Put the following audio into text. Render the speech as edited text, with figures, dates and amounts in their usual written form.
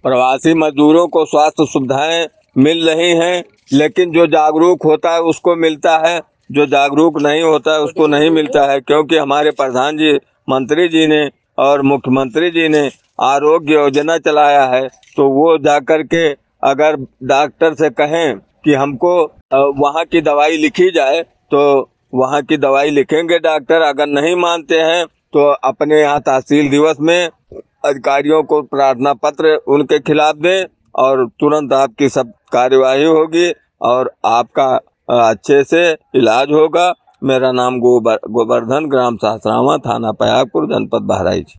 प्रवासी मजदूरों को स्वास्थ्य सुविधाएं मिल रही हैं, लेकिन जो जागरूक होता है उसको मिलता है, जो जागरूक नहीं होता है उसको नहीं मिलता है। क्योंकि हमारे प्रधान जी, मंत्री जी ने और मुख्यमंत्री जी ने आरोग्य योजना चलाया है, तो वो जाकर के अगर डॉक्टर से कहें कि हमको वहाँ की दवाई लिखी जाए, तो वहाँ की दवाई लिखेंगे डॉक्टर। अगर नहीं मानते हैं तो अपने यहाँ तहसील दिवस में अधिकारियों को प्रार्थना पत्र उनके खिलाफ दें और तुरंत आपकी सब कार्यवाही होगी और आपका अच्छे से इलाज होगा। मेरा नाम गोवर्धन, ग्राम सहसरावां, थाना पयागपुर, जनपद बहराइच।